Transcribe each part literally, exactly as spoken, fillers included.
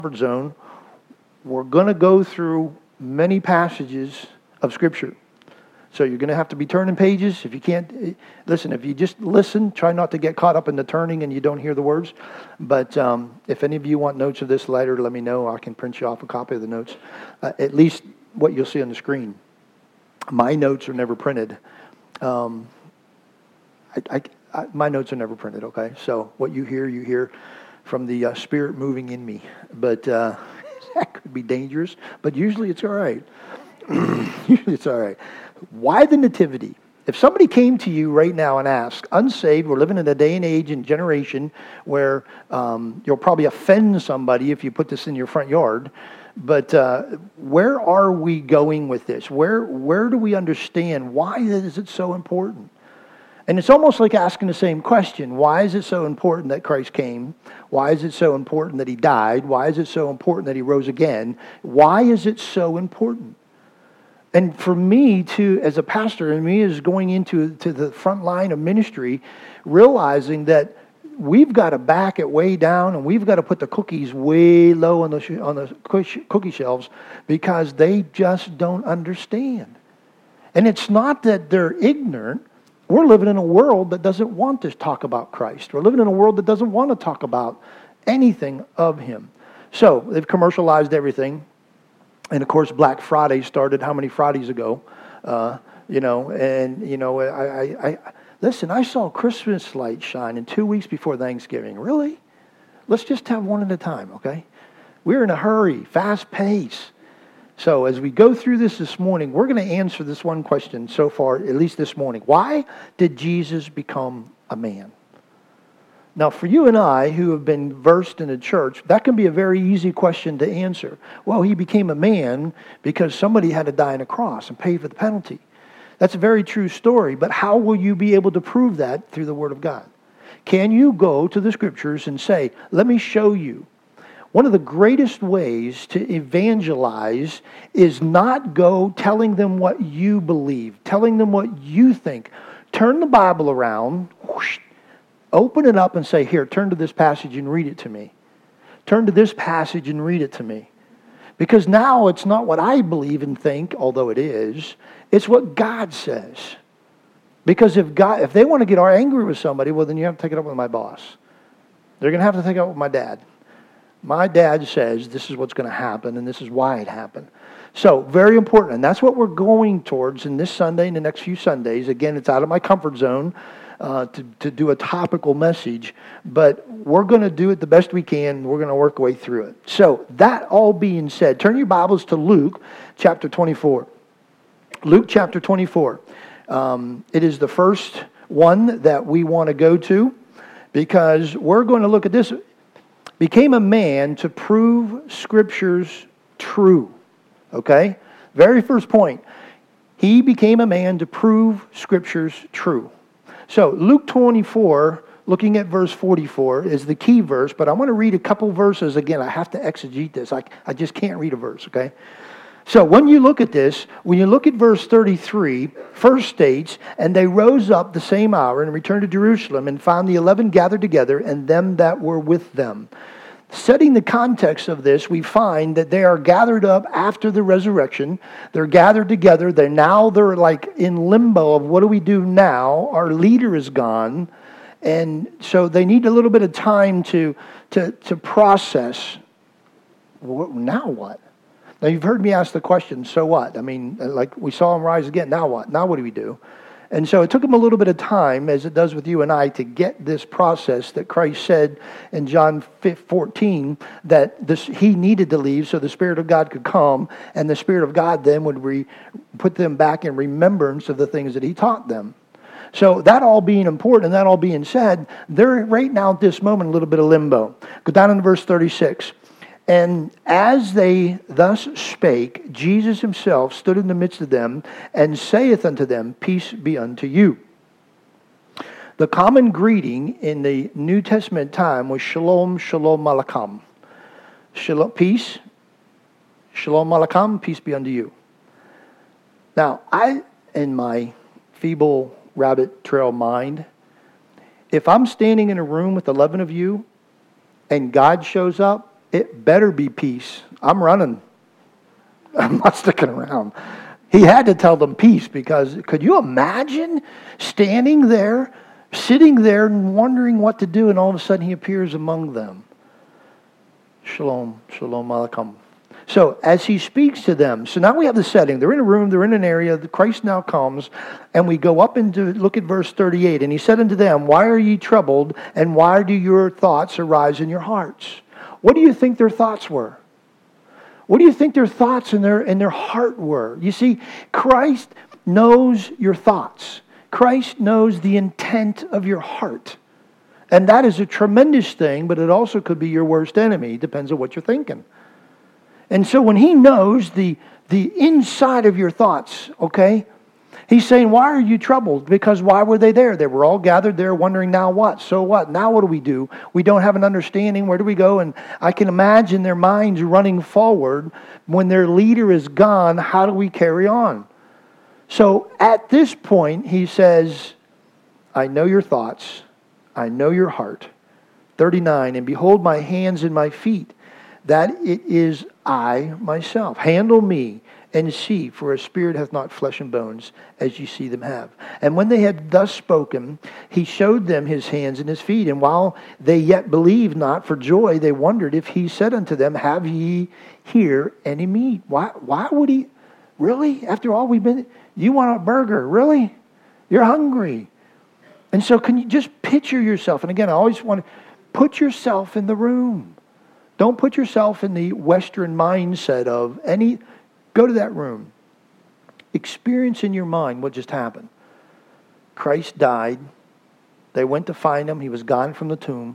comfort zone, we're going to go through many passages of Scripture. So you're going to have to be turning pages. If you can't, listen, if you just listen, try not to get caught up in the turning and you don't hear the words. But um, if any of you want notes of this later, let me know. I can print you off a copy of the notes. Uh, at least what you'll see on the screen. My notes are never printed. Um, I, I, I, my notes are never printed, okay? So what you hear, you hear from the uh, Spirit moving in me. But uh, that could be dangerous. But usually it's all right. Usually it's all right. Why the nativity? If somebody came to you right now and asked, unsaved, we're living in a day and age and generation where um, you'll probably offend somebody if you put this in your front yard, but uh, where are we going with this? Where, where do we understand? Why is it so important? And it's almost like asking the same question. Why is it so important that Christ came? Why is it so important that He died? Why is it so important that He rose again? Why is it so important? And for me, to as a pastor, and me as going into to the front line of ministry, realizing that we've got to back it way down, and we've got to put the cookies way low on the on the cookie shelves because they just don't understand. And it's not that they're ignorant. We're living in a world that doesn't want to talk about Christ. We're living in a world that doesn't want to talk about anything of Him. So they've commercialized everything. And of course, Black Friday started how many Fridays ago? Uh, you know, and you know, I, I, I listen. I saw Christmas lights shining two weeks before Thanksgiving. Really? Let's just have one at a time, okay? We're in a hurry, fast pace. So as we go through this this morning, we're going to answer this one question so far, at least this morning. Why did Jesus become a man? Now, for you and I who have been versed in the church, that can be a very easy question to answer. Well, He became a man because somebody had to die on a cross and pay for the penalty. That's a very true story, but how will you be able to prove that through the Word of God? Can you go to the Scriptures and say, let me show you? One of the greatest ways to evangelize is not go telling them what you believe, telling them what you think. Turn the Bible around, whoosh, open it up and say, here, turn to this passage and read it to me. Turn to this passage and read it to me. Because now it's not what I believe and think, although it is. It's what God says. Because if God, if they want to get angry with somebody, well, then you have to take it up with my boss. They're going to have to take it up with my dad. My dad says this is what's going to happen, and this is why it happened. So, very important. And that's what we're going towards in this Sunday and the next few Sundays. Again, it's out of my comfort zone. Uh, to, to do a topical message, but we're going to do it the best we can. We're going to work our way through it. So that all being said, turn your Bibles to Luke chapter twenty-four. Luke chapter twenty-four. Um, it is the first one that we want to go to because we're going to look at this. Became a man to prove Scriptures true. Okay? Very first point. He became a man to prove Scriptures true. So Luke twenty-four, looking at verse forty-four, is the key verse, but I want to read a couple verses. Again, I have to exegete this. I, I just can't read a verse, okay? So when you look at this, when you look at verse thirty-three, first states, and they rose up the same hour and returned to Jerusalem and found the eleven gathered together and them that were with them. Setting the context of this, we find that they are gathered up after the resurrection. They're gathered together. They're now they're like in limbo of what do we do now? Our leader is gone. And so they need a little bit of time to, to, to process. Now what? Now you've heard me ask the question, so what? I mean, like we saw him rise again. Now what? Now what do we do? And so it took him a little bit of time, as it does with you and I, to get this process that Christ said in John fourteen that this, he needed to leave so the Spirit of God could come, and the Spirit of God then would re, put them back in remembrance of the things that he taught them. So that all being important and that all being said, they're right now at this moment a little bit of limbo. Go down into verse thirty-six. And as they thus spake, Jesus himself stood in the midst of them, and saith unto them, Peace be unto you. The common greeting in the New Testament time was Shalom, Shalom Aleichem. Shalom, peace, Shalom Aleichem, peace be unto you. Now, I, in my feeble rabbit trail mind, if I'm standing in a room with eleven of you, and God shows up, it better be peace. I'm running. I'm not sticking around. He had to tell them peace, because could you imagine standing there, sitting there and wondering what to do, and all of a sudden he appears among them. Shalom, shalom aleichem. So as he speaks to them, so now we have the setting. They're in a room, they're in an area. Christ now comes, and we go up into, look at verse thirty-eight. And he said unto them, why are ye troubled, and why do your thoughts arise in your hearts? What do you think their thoughts were? What do you think their thoughts in their, in their heart were? You see, Christ knows your thoughts. Christ knows the intent of your heart. And that is a tremendous thing, but it also could be your worst enemy. It depends on what you're thinking. And so when he knows the, the inside of your thoughts, okay, he's saying, why are you troubled? Because why were they there? They were all gathered there wondering, now what? So what? Now what do we do? We don't have an understanding. Where do we go? And I can imagine their minds running forward. When their leader is gone, how do we carry on? So at this point, he says, I know your thoughts. I know your heart. thirty-nine, and behold my hands and my feet, that it is I myself. Handle me and see, for a spirit hath not flesh and bones, as you see them have. And when they had thus spoken, he showed them his hands and his feet. And while they yet believed not for joy, they wondered if he said unto them, have ye here any meat? Why, why would he? Really? After all we've been, you want a burger? Really? You're hungry. And so can you just picture yourself? And again, I always want to put yourself in the room. Don't put yourself in the Western mindset of any, go to that room. Experience in your mind what just happened. Christ died. They went to find him. He was gone from the tomb.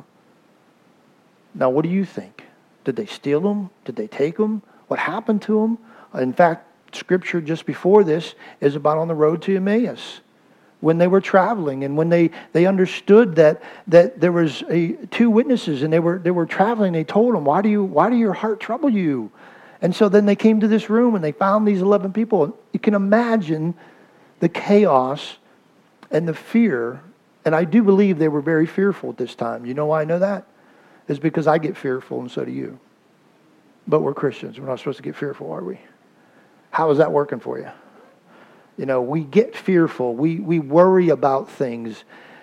Now, what do you think? Did they steal him? Did they take him? What happened to him? In fact, Scripture just before this is about on the road to Emmaus, when they were traveling, and when they, they understood that that there was a, two witnesses, and they were they were traveling. They told them, "Why do you why do your heart trouble you?" And so then they came to this room and they found these eleven people. You can imagine the chaos and the fear. And I do believe they were very fearful at this time. You know why I know that? It's because I get fearful, and so do you. But we're Christians. We're not supposed to get fearful, are we? How is that working for you? You know, we get fearful. We, we worry about things.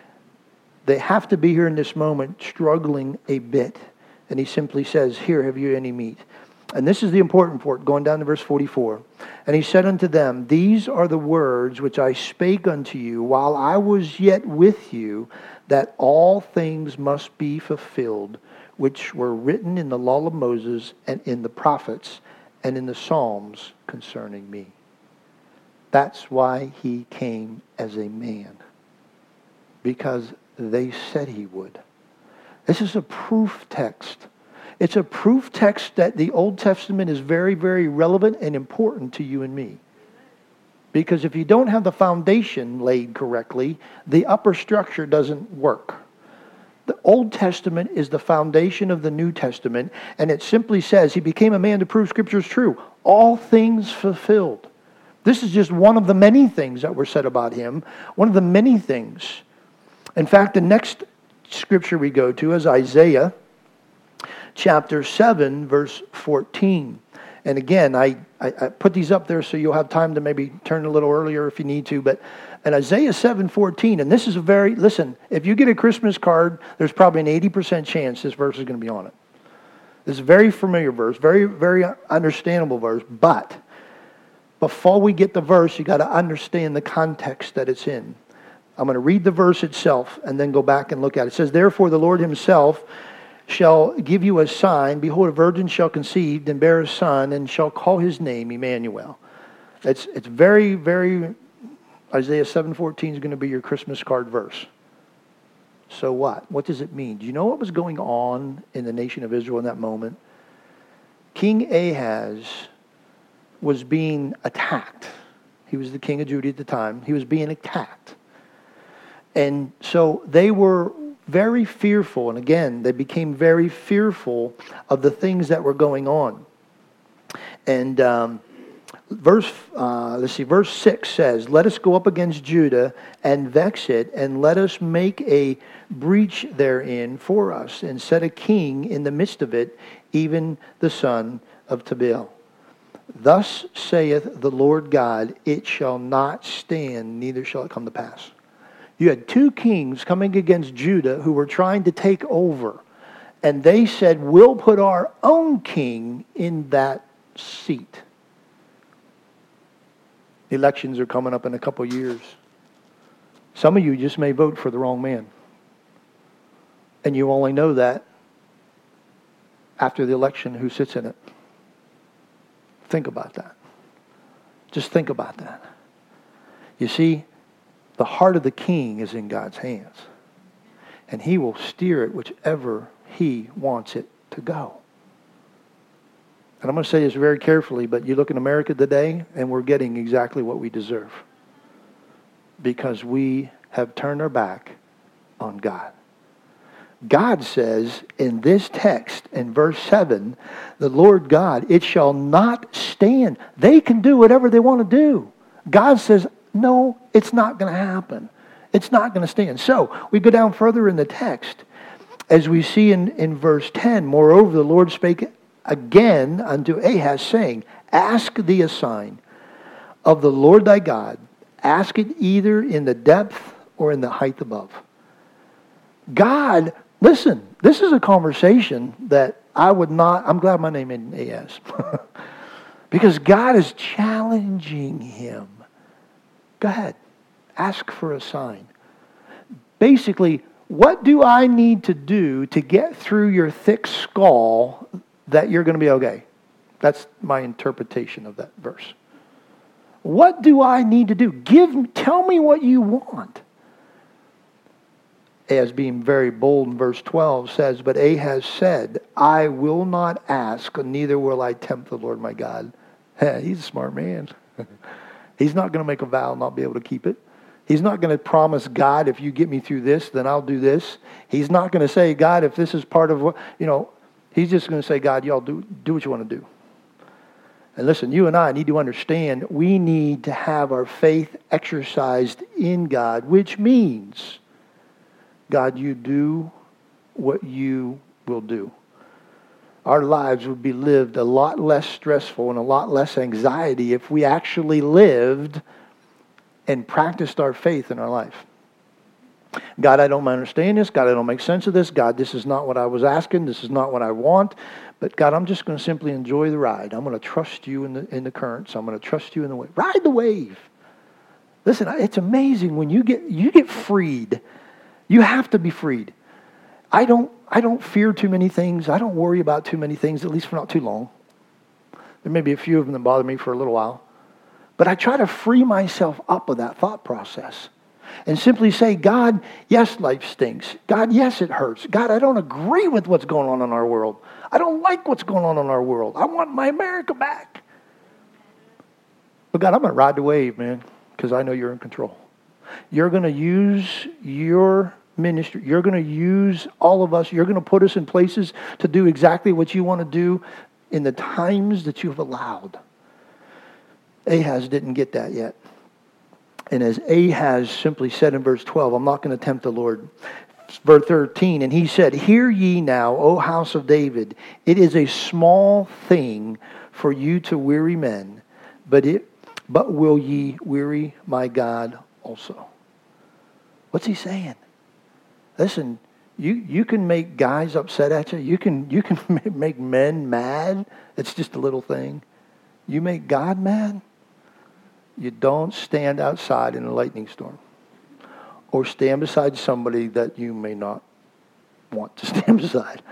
They have to be here in this moment struggling a bit. And he simply says, here, have you any meat? And this is the important part, going down to verse forty-four. And he said unto them, these are the words which I spake unto you while I was yet with you, that all things must be fulfilled, which were written in the law of Moses and in the prophets and in the Psalms concerning me. That's why he came as a man. Because they said he would. This is a proof text. It's a proof text that the Old Testament is very, very relevant and important to you and me. Because if you don't have the foundation laid correctly, the upper structure doesn't work. The Old Testament is the foundation of the New Testament, and it simply says he became a man to prove Scripture is true. All things fulfilled. This is just one of the many things that were said about him. One of the many things. In fact, the next scripture we go to is Isaiah chapter seven, verse fourteen. And again, I, I, I put these up there so you'll have time to maybe turn a little earlier if you need to. But in Isaiah seven fourteen, and this is a very, listen, if you get a Christmas card, there's probably an eighty percent chance this verse is going to be on it. This is a very familiar verse, very, very understandable verse. But before we get the verse, you got to understand the context that it's in. I'm going to read the verse itself and then go back and look at it. It says, therefore the Lord himself shall give you a sign. Behold, a virgin shall conceive and bear a son, and shall call his name Emmanuel. It's it's very, very, Isaiah seven fourteen is going to be your Christmas card verse. So what? What does it mean? Do you know what was going on in the nation of Israel in that moment? King Ahaz was being attacked. He was the king of Judah at the time. He was being attacked. And so they were very fearful. And again, they became very fearful of the things that were going on. And um, verse, uh, let's see, verse six says, let us go up against Judah and vex it, and let us make a breach therein for us, and set a king in the midst of it, even the son of Tabeel. Thus saith the Lord God, it shall not stand, neither shall it come to pass. You had two kings coming against Judah who were trying to take over. And they said, we'll put our own king in that seat. Elections are coming up in a couple years. Some of you just may vote for the wrong man. And you only know that after the election who sits in it. Think about that. Just think about that. You see, the heart of the king is in God's hands. And he will steer it whichever he wants it to go. And I'm going to say this very carefully, but you look in America today, and we're getting exactly what we deserve. Because we have turned our back on God. God says in this text, in verse seven, the Lord God, it shall not stand. They can do whatever they want to do. God says, no, it's not going to happen. It's not going to stand. So, we go down further in the text. As we see in, in verse ten, moreover, the Lord spake again unto Ahaz, saying, ask thee a sign of the Lord thy God. Ask it either in the depth or in the height above. God, listen, this is a conversation that I would not, I'm glad my name isn't Ahaz. Because God is challenging him. Go ahead, ask for a sign. Basically, what do I need to do to get through your thick skull that you're going to be okay? That's my interpretation of that verse. What do I need to do? Give, tell me what you want. Ahaz, being very bold in verse twelve, says, but Ahaz said, I will not ask, neither will I tempt the Lord my God. He's a smart man. He's not going to make a vow and not be able to keep it. He's not going to promise God, if you get me through this, then I'll do this. He's not going to say, God, if this is part of what, you know, he's just going to say, God, y'all do, do what you want to do. And listen, you and I need to understand we need to have our faith exercised in God, which means, God, you do what you will do. Our lives would be lived a lot less stressful and a lot less anxiety if we actually lived and practiced our faith in our life. God, I don't understand this. God, I don't make sense of this. God, this is not what I was asking. This is not what I want. But God, I'm just going to simply enjoy the ride. I'm going to trust you in the in the currents. I'm going to trust you in the wave. Ride the wave. Listen, it's amazing when you get you get freed. You have to be freed. I don't I don't fear too many things. I don't worry about too many things, at least for not too long. There may be a few of them that bother me for a little while. But I try to free myself up of that thought process and simply say, God, yes, life stinks. God, yes, it hurts. God, I don't agree with what's going on in our world. I don't like what's going on in our world. I want my America back. But God, I'm going to ride the wave, man, because I know you're in control. You're going to use your ministry. You're going to use all of us. You're going to put us in places to do exactly what you want to do in the times that you've allowed. Ahaz didn't get that yet. And as Ahaz simply said in verse twelve, I'm not going to tempt the Lord. Verse thirteen, and he said, hear ye now, O house of David, it is a small thing for you to weary men, but it, but will ye weary my God also? What's he saying? Listen, you, you can make guys upset at you. You can, you can make men mad. It's just a little thing. You make God mad? You don't stand outside in a lightning storm or stand beside somebody that you may not want to stand beside.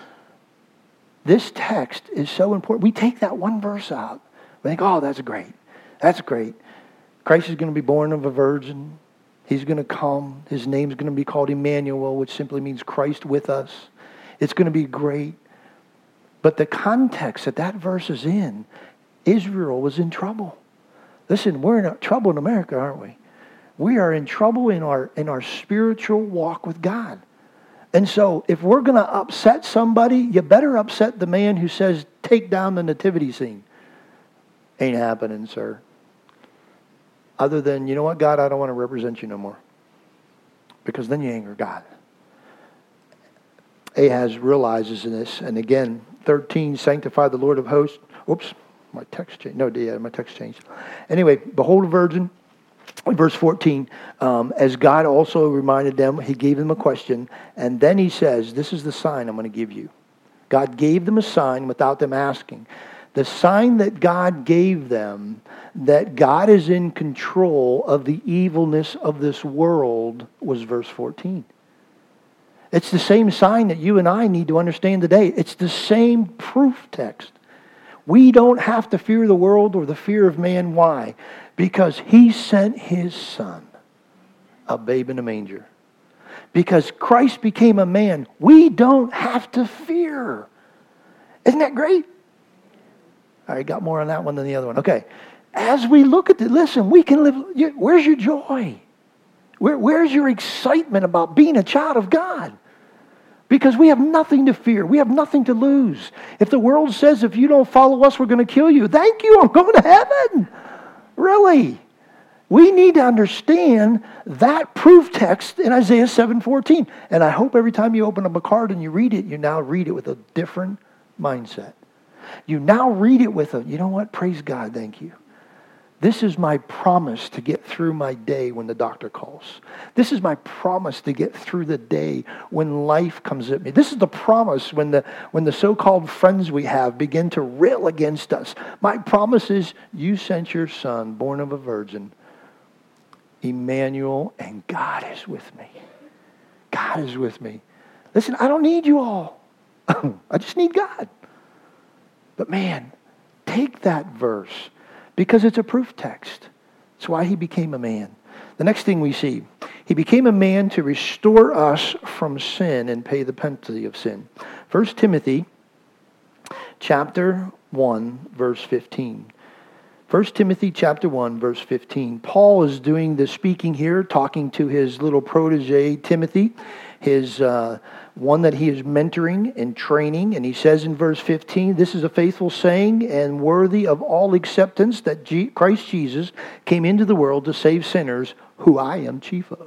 This text is so important. We take that one verse out. We think, oh, that's great. That's great. Christ is going to be born of a virgin. He's going to come. His name's going to be called Emmanuel, which simply means Christ with us. It's going to be great. But the context that that verse is in, Israel was in trouble. Listen, we're in trouble in America, aren't we? We are in trouble in our in our spiritual walk with God. And so if we're going to upset somebody, you better upset the man who says, take down the nativity scene. Ain't happening, sir. Other than, you know what, God, I don't want to represent you no more. Because then you anger God. Ahaz realizes this, and again, thirteen, sanctify the Lord of hosts. Oops, my text changed. No, yeah, my text changed. Anyway, behold a virgin. Verse fourteen, um, as God also reminded them, he gave them a question, and then he says, this is the sign I'm going to give you. God gave them a sign without them asking. The sign that God gave them, that God is in control of the evilness of this world, was verse fourteen. It's the same sign that you and I need to understand today. It's the same proof text. We don't have to fear the world or the fear of man. Why? Because he sent his son, a babe in a manger. Because Christ became a man, we don't have to fear. Isn't that great? All right, got more on that one than the other one. Okay. As we look at it, listen, we can live. Where's your joy? Where, where's your excitement about being a child of God? Because we have nothing to fear. We have nothing to lose. If the world says, if you don't follow us, we're going to kill you. Thank you, I'm going to heaven. Really? We need to understand that proof text in Isaiah seven fourteen. And I hope every time you open up a card and you read it, you now read it with a different mindset. You now read it with a, you know what? Praise God, thank you. This is my promise to get through my day when the doctor calls. This is my promise to get through the day when life comes at me. This is the promise when the when the so-called friends we have begin to rail against us. My promise is you sent your son, born of a virgin, Emmanuel, and God is with me. God is with me. Listen, I don't need you all. I just need God. But man, take that verse. Because it's a proof text. That's why he became a man. The next thing we see, he became a man to restore us from sin and pay the penalty of sin. First Timothy chapter one, verse fifteen. First Timothy chapter one, verse fifteen. Paul is doing the speaking here, talking to his little protege, Timothy, his uh, one that he is mentoring and training. And he says in verse fifteen, this is a faithful saying and worthy of all acceptance that G- Christ Jesus came into the world to save sinners, who I am chief of.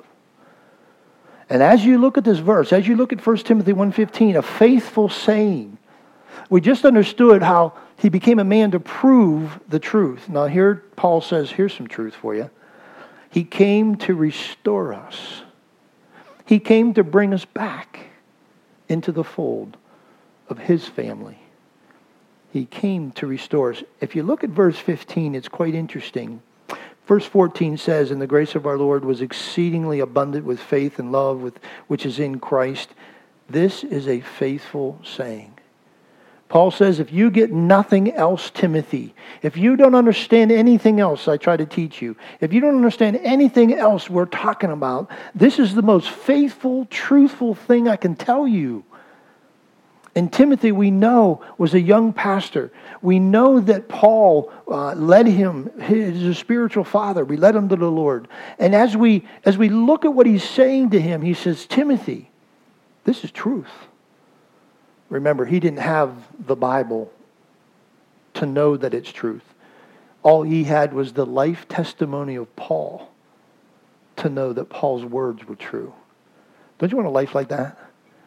And as you look at this verse, as you look at First Timothy one fifteen, a faithful saying, we just understood how he became a man to prove the truth. Now here Paul says, here's some truth for you. He came to restore us. He came to bring us back into the fold of his family. He came to restore us. If you look at verse fifteen, it's quite interesting. Verse fourteen says, and the grace of our Lord was exceedingly abundant with faith and love with which is in Christ. This is a faithful saying. Paul says, if you get nothing else, Timothy, if you don't understand anything else I try to teach you, if you don't understand anything else we're talking about, this is the most faithful, truthful thing I can tell you. And Timothy, we know, was a young pastor. We know that Paul uh, led him, his a spiritual father. We led him to the Lord. And as we as we look at what he's saying to him, he says, Timothy, this is truth. Remember, he didn't have the Bible to know that it's truth. All he had was the life testimony of Paul to know that Paul's words were true. Don't you want a life like that?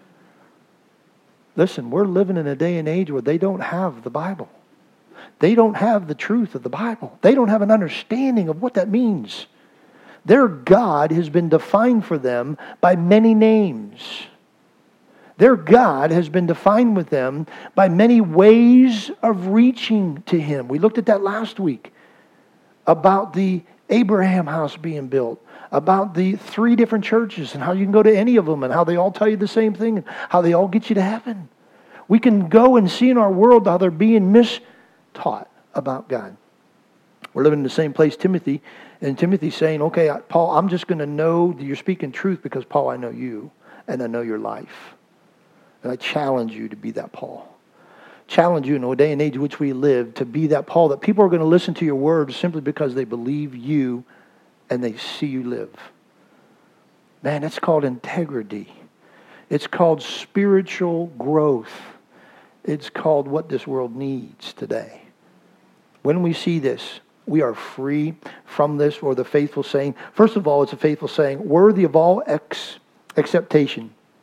Listen, we're living in a day and age where they don't have the Bible. They don't have the truth of the Bible. They don't have an understanding of what that means. Their God has been defined for them by many names. Their God has been defined with them by many ways of reaching to him. We looked at that last week about the Abraham house being built, about the three different churches and how you can go to any of them and how they all tell you the same thing and how they all get you to heaven. We can go and see in our world how they're being mistaught about God. We're living in the same place, Timothy, and Timothy's saying, okay, Paul, I'm just going to know that you're speaking truth because, Paul, I know you and I know your life. And I challenge you to be that Paul. Challenge you in the day and age in which we live to be that Paul, that people are going to listen to your words simply because they believe you and they see you live. Man, that's called integrity. It's called spiritual growth. It's called what this world needs today. When we see this, we are free from this, or the faithful saying. First of all, it's a faithful saying, worthy of all ex- acceptation.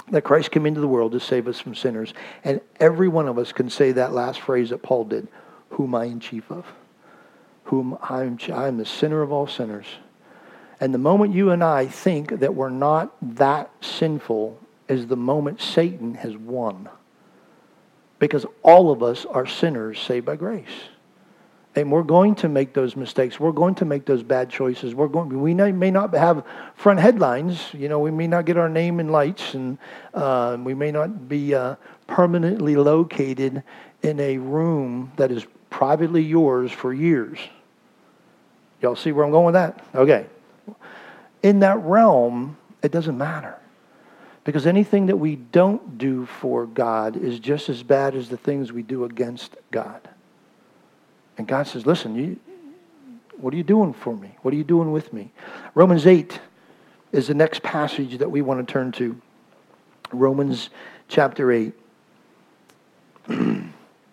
that Christ came into the world to save us from sinners. And every one of us can say that last phrase that Paul did, whom I am chief of. Whom I am, I am the sinner of all sinners. And the moment you and I think that we're not that sinful is the moment Satan has won. Because all of us are sinners saved by grace. And we're going to make those mistakes. We're going to make those bad choices. We're going. We may not have front headlines. You know, we may not get our name in lights, and uh, we may not be uh, permanently located in a room that is privately yours for years. Y'all see where I'm going with that? Okay. In that realm, it doesn't matter. Because anything that we don't do for God is just as bad as the things we do against God. And God says, listen, you, what are you doing for me? What are you doing with me? Romans eight is the next passage that we want to turn to. Romans chapter eight. When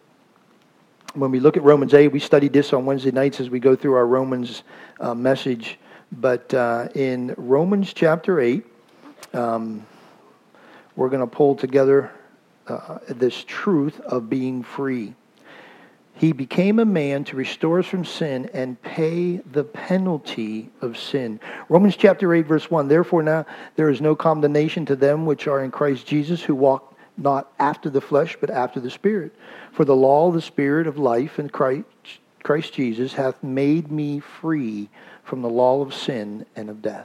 we look at Romans eight, we studied this on Wednesday nights as we go through our Romans uh, message. But uh, in Romans chapter eight, um, we're going to pull together uh, this truth of being free. He became a man to restore us from sin and pay the penalty of sin. Romans chapter eight, verse one. Therefore now there is no condemnation to them which are in Christ Jesus, who walk not after the flesh, but after the Spirit. For the law of the Spirit of life in Christ, Christ Jesus hath made me free from the law of sin and of death.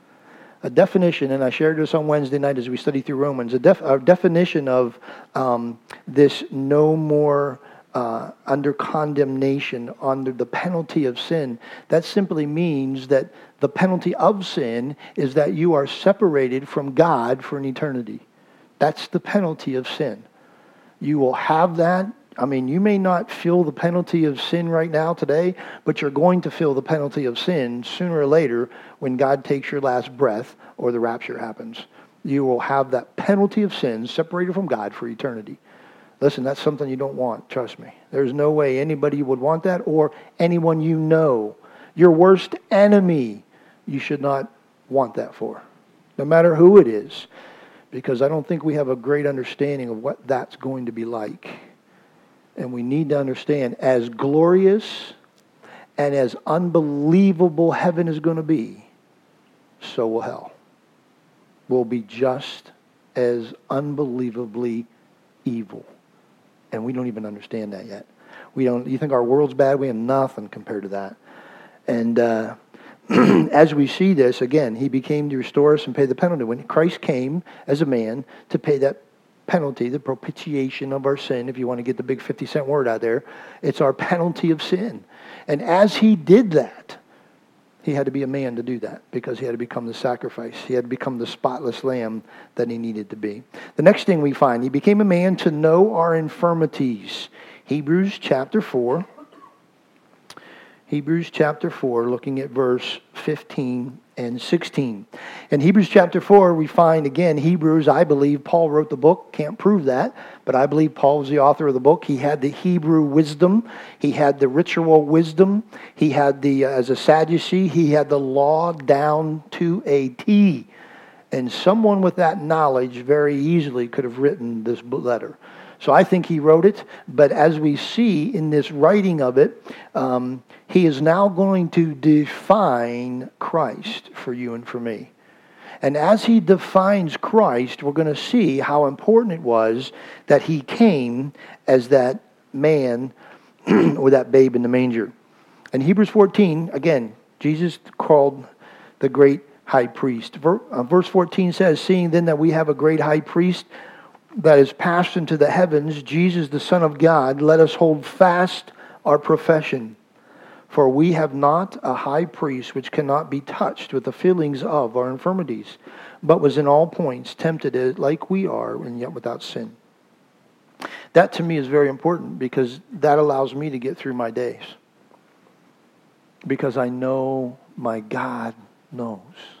A definition, and I shared this on Wednesday night as we studied through Romans, a, def, a definition of um, this no more uh, under condemnation, under the penalty of sin. That simply means that the penalty of sin is that you are separated from God for an eternity. That's the penalty of sin. You will have that. I mean, you may not feel the penalty of sin right now today, but you're going to feel the penalty of sin sooner or later when God takes your last breath or the rapture happens. You will have that penalty of sin separated from God for eternity. Listen, that's something you don't want, trust me. There's no way anybody would want that, or anyone you know. Your worst enemy, you should not want that for, no matter who it is, because I don't think we have a great understanding of what that's going to be like. And we need to understand, as glorious and as unbelievable heaven is going to be, so will hell. Will be just as unbelievably evil. And we don't even understand that yet. We don't. You think our world's bad? We have nothing compared to that. And uh, as we see this, again, he became to restore us and pay the penalty. When Christ came as a man to pay that penalty, the propitiation of our sin, if you want to get the big fifty cent word out there, it's our penalty of sin. And as he did that, he had to be a man to do that, because he had to become the sacrifice. He had to become the spotless lamb that he needed to be. The next thing we find, he became a man to know our infirmities. Hebrews chapter four. Hebrews chapter four, looking at verse fifteen and sixteen. In Hebrews chapter four, we find, again, Hebrews, I believe Paul wrote the book. Can't prove that, but I believe Paul was the author of the book. He had the Hebrew wisdom. He had the ritual wisdom. He had the, uh, as a Sadducee, he had the law down to a T. And someone with that knowledge very easily could have written this letter. So I think he wrote it, but as we see in this writing of it, um, he is now going to define Christ for you and for me. And as he defines Christ, we're going to see how important it was that he came as that man or that babe in the manger. In Hebrews fourteen, again, Jesus called the great high priest. Verse fourteen says, seeing then that we have a great high priest that is passed into the heavens, Jesus the Son of God, let us hold fast our profession. For we have not a high priest which cannot be touched with the feelings of our infirmities, but was in all points tempted like we are, and yet without sin. That to me is very important, because that allows me to get through my days. Because I know my God knows.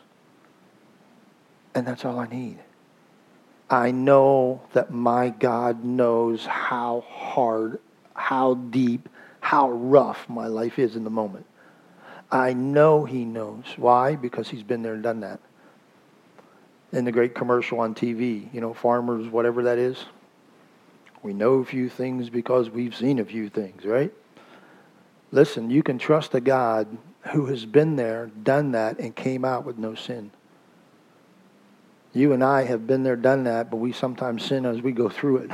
And that's all I need. I know that my God knows how hard, how deep, how rough my life is in the moment. I know he knows. Why? Because he's been there and done that. in the great commercial on T V, you know, farmers, whatever that is. We know a few things because we've seen a few things, right? Listen, you can trust a God who has been there, done that, and came out with no sin. You and I have been there, done that, but we sometimes sin as we go through it.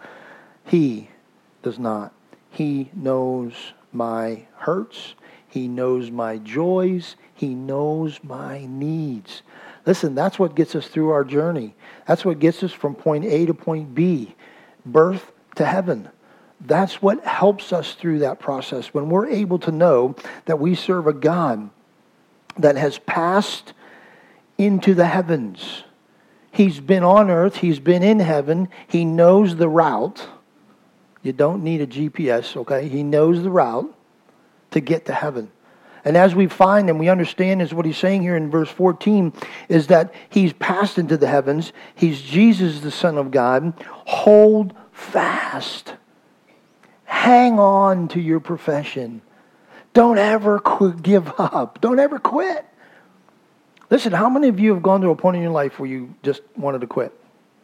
He does not. He knows my hurts. He knows my joys. He knows my needs. Listen, that's what gets us through our journey. That's what gets us from point A to point B, birth to heaven. That's what helps us through that process. When we're able to know that we serve a God that has passed into the heavens. He's been on earth. He's been in heaven. He knows the route. You don't need a G P S, okay? He knows the route to get to heaven. And as we find and we understand is what he's saying here in verse fourteen is that he's passed into the heavens. He's Jesus, the Son of God. Hold fast. Hang on to your profession. Don't ever quit, give up. Don't ever quit. Listen, how many of you have gone to a point in your life where you just wanted to quit?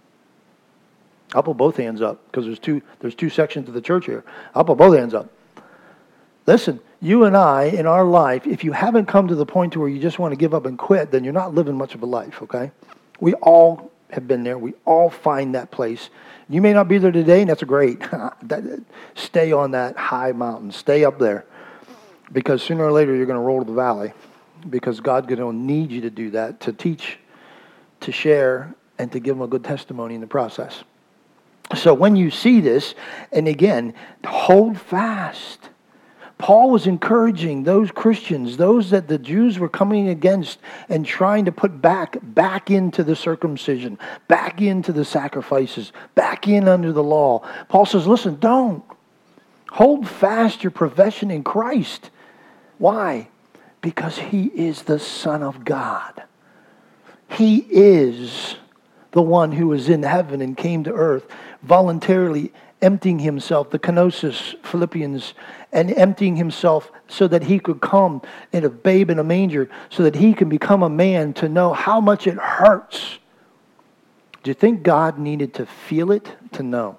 I'll put both hands up because there's two, there's two sections of the church here. I'll put both hands up. Listen, you and I, in our life, if you haven't come to the point to where you just want to give up and quit, then you're not living much of a life, okay? We all have been there. We all find that place. You may not be there today, and that's great. Stay on that high mountain. Stay up there. Because sooner or later, you're going to roll to the valley. Because God's going to need you to do that, to teach, to share, and to give them a good testimony in the process. So when you see this, and again, hold fast. Paul was encouraging those Christians, those that the Jews were coming against and trying to put back, back into the circumcision, back into the sacrifices, back in under the law. Paul says, listen, don't. Hold fast your profession in Christ. Why? Because he is the Son of God. He is the one who was in heaven and came to earth, voluntarily emptying himself, the kenosis, Philippians, and emptying himself so that he could come in a babe in a manger, so that he can become a man to know how much it hurts. Do you think God needed to feel it to know?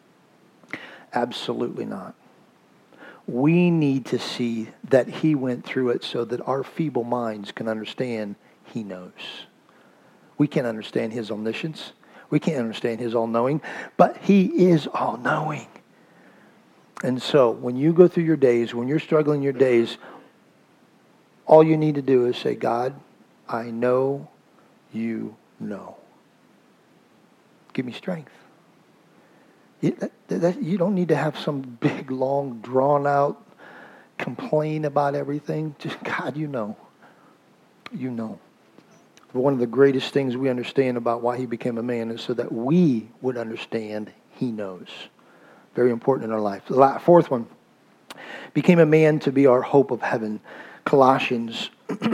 Absolutely not. We need to see that he went through it so that our feeble minds can understand he knows. We can't understand his omniscience. We can't understand his all-knowing, but he is all-knowing. And so when you go through your days, when you're struggling your days, all you need to do is say, God, I know you know. Give me strength. You, that, that, you don't need to have some big, long, drawn-out complain about everything. Just, God, you know. You know. But one of the greatest things we understand about why he became a man is so that we would understand he knows. Very important in our life. The fourth one, became a man to be our hope of heaven. Colossians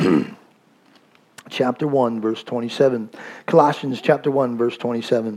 chapter one, verse twenty-seven. Colossians chapter one, verse twenty-seven.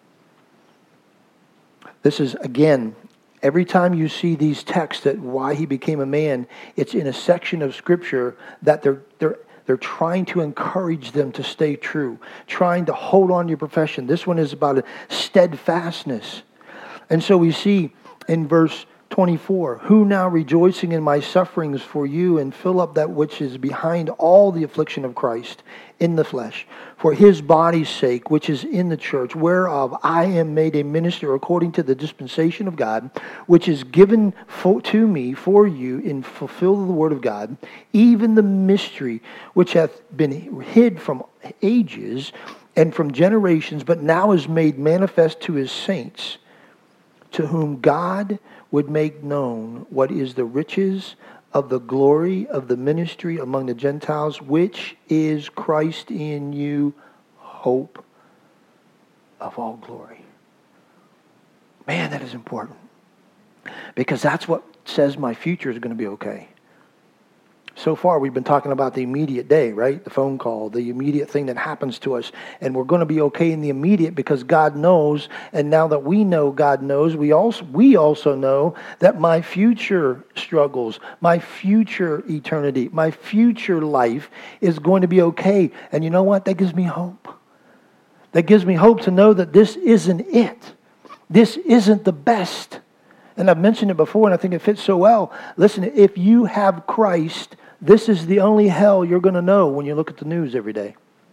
This is, again, every time you see these texts that why he became a man, it's in a section of Scripture that they're they're they're trying to encourage them to stay true, trying to hold on to your profession. This one is about a steadfastness. And so we see in verse twenty-four, who now rejoicing in my sufferings for you and fill up that which is behind all the affliction of Christ in the flesh, for his body's sake, which is in the church, whereof I am made a minister according to the dispensation of God, which is given for, to me for you in fulfill of the word of God, even the mystery which hath been hid from ages and from generations, but now is made manifest to his saints, to whom God would make known what is the riches of the glory of the ministry among the Gentiles, which is Christ in you, hope of all glory. Man, that is important. Because that's what says my future is going to be okay. So far, we've been talking about the immediate day, right? The phone call, the immediate thing that happens to us. And we're going to be okay in the immediate because God knows. And now that we know God knows, we also, we also know that my future struggles, my future eternity, my future life is going to be okay. And you know what? That gives me hope. That gives me hope to know that this isn't it. This isn't the best. And I've mentioned it before, and I think it fits so well. Listen, if you have Christ, this is the only hell you're going to know when you look at the news every day.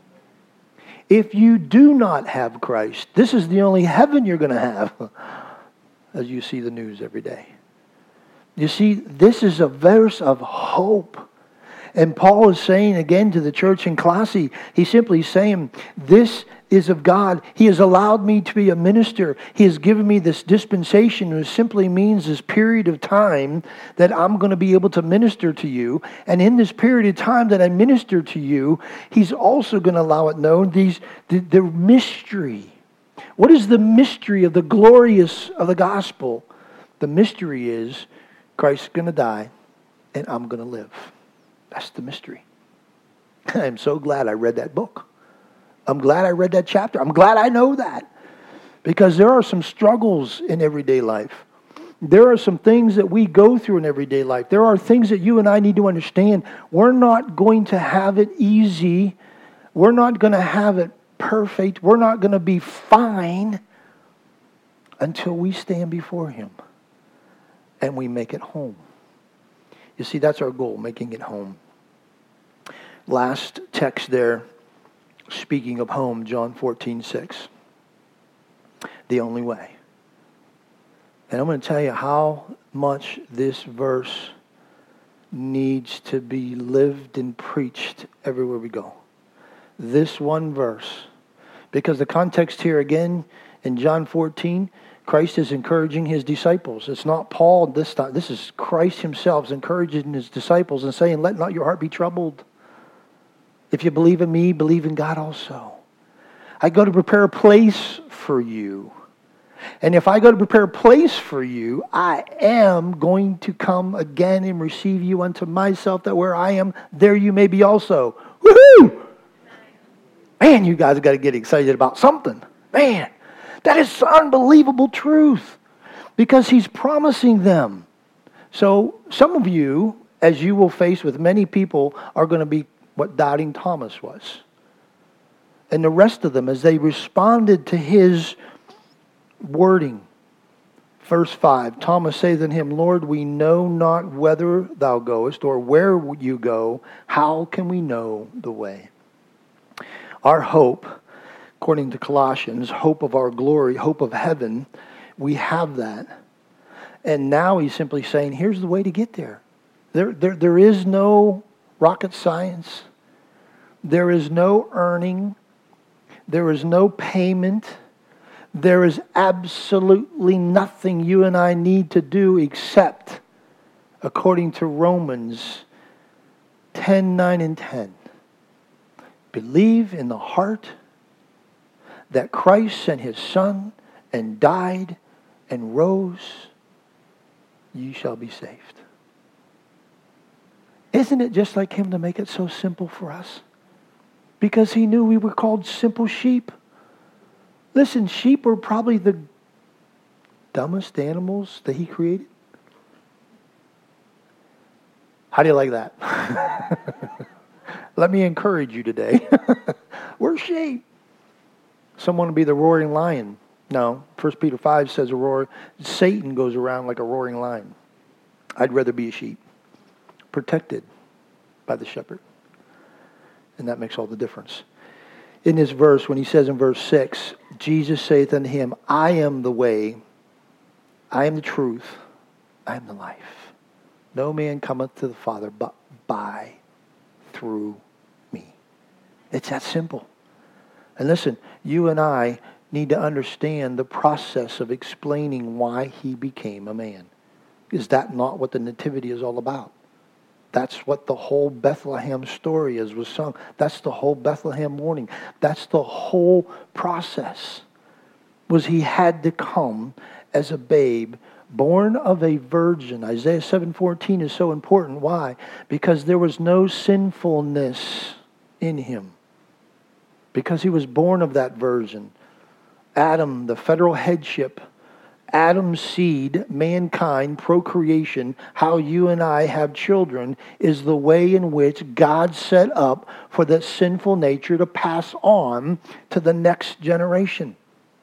If you do not have Christ, this is the only heaven you're going to have as you see the news every day. You see, this is a verse of hope. And Paul is saying again to the church in Colossae, he's simply saying, this is of God. He has allowed me to be a minister. He has given me this dispensation, which simply means this period of time that I'm going to be able to minister to you. And in this period of time that I minister to you, He's also going to allow it known these the, the mystery. What is the mystery of the glorious of the gospel? The mystery is Christ's going to die and I'm going to live. That's the mystery. I'm so glad I read that book. I'm glad I read that chapter. I'm glad I know that. Because there are some struggles in everyday life. There are some things that we go through in everyday life. There are things that you and I need to understand. We're not going to have it easy. We're not going to have it perfect. We're not going to be fine until we stand before Him and we make it home. You see, that's our goal, making it home. Last text there, speaking of home, John fourteen six. The only way. And I'm going to tell you how much this verse needs to be lived and preached everywhere we go. This one verse. Because the context here again in John fourteen, Christ is encouraging His disciples. It's not Paul this time. This is Christ Himself encouraging His disciples and saying, let not your heart be troubled. If you believe in me, believe in God also. I go to prepare a place for you. And if I go to prepare a place for you, I am going to come again and receive you unto myself, that where I am, there you may be also. Woohoo! Man, you guys got to get excited about something. Man, that is unbelievable truth. Because He's promising them. So some of you, as you will face with many people, are going to be what doubting Thomas was. And the rest of them, as they responded to His wording. Verse five, Thomas saith unto Him, Lord, we know not whither Thou goest, or where you go. How can we know the way? Our hope, according to Colossians, hope of our glory, hope of heaven, we have that. And now He's simply saying, here's the way to get there. There, there, there is no rocket science. There is no earning. There is no payment. There is absolutely nothing you and I need to do except, according to Romans ten, nine, and ten, believe in the heart that Christ sent His Son and died and rose, you shall be saved. Isn't it just like Him to make it so simple for us? Because He knew we were called simple sheep. Listen, sheep were probably the dumbest animals that He created. How do you like that? Let me encourage you today. We're sheep. Some want to be the roaring lion. No, First Peter five says a roar. Satan goes around like a roaring lion. I'd rather be a sheep, protected by the shepherd. And that makes all the difference. In this verse, when He says in verse six, Jesus saith unto him, I am the way, I am the truth, I am the life. No man cometh to the Father but by, through me. It's that simple. And listen, you and I need to understand the process of explaining why He became a man. Is that not what the Nativity is all about? That's what the whole Bethlehem story is, was sung. That's the whole Bethlehem morning. That's the whole process. Was He had to come as a babe, born of a virgin. Isaiah seven fourteen is so important. Why? Because there was no sinfulness in Him. Because He was born of that virgin. Adam, the federal headship, Adam's seed, mankind, procreation, how you and I have children, is the way in which God set up for the sinful nature to pass on to the next generation.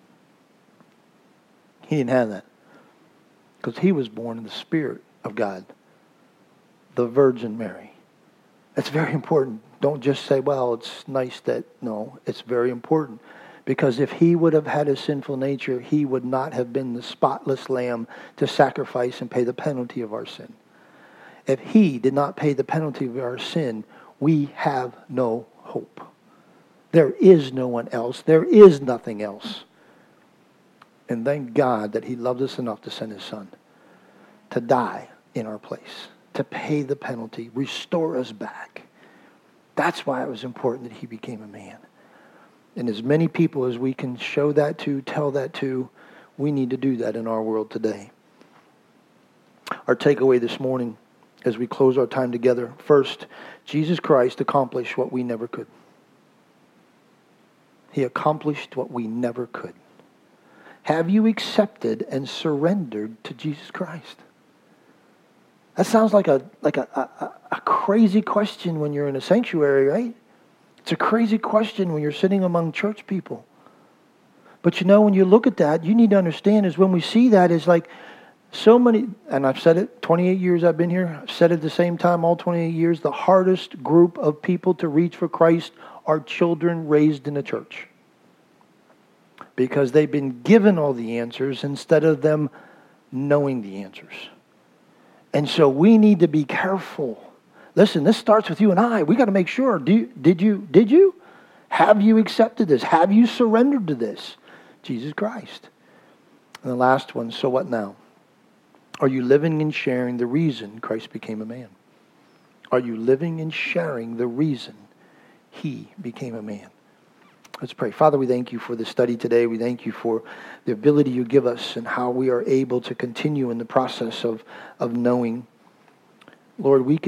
He didn't have that, because he was born in the Spirit of God, the Virgin Mary. That's very important. Don't just say, well, it's nice that, no, it's very important. Because if he would have had a sinful nature, he would not have been the spotless lamb to sacrifice and pay the penalty of our sin. If he did not pay the penalty of our sin, we have no hope. There is no one else. There is nothing else. And thank God that he loved us enough to send his son to die in our place, to pay the penalty, restore us back. That's why it was important that he became a man. And as many people as we can show that to, tell that to, we need to do that in our world today. Our takeaway this morning as we close our time together. First, Jesus Christ accomplished what we never could. He accomplished what we never could. Have you accepted and surrendered to Jesus Christ? That sounds like a like a, a, a crazy question when you're in a sanctuary, right? It's a crazy question when you're sitting among church people. But you know, when you look at that, you need to understand is when we see that is like so many, and I've said it, twenty-eight years I've been here, I've said it at the same time all twenty-eight years, the hardest group of people to reach for Christ are children raised in the church. Because they've been given all the answers instead of them knowing the answers. And so we need to be careful. Listen, this starts with you and I. We got to make sure. Do you, did you? Did you? Have you accepted this? Have you surrendered to this? Jesus Christ. And the last one, so what now? Are you living and sharing the reason Christ became a man? Are you living and sharing the reason he became a man? Let's pray. Father, we thank you for the study today. We thank you for the ability you give us and how we are able to continue in the process of, of knowing. Lord, we can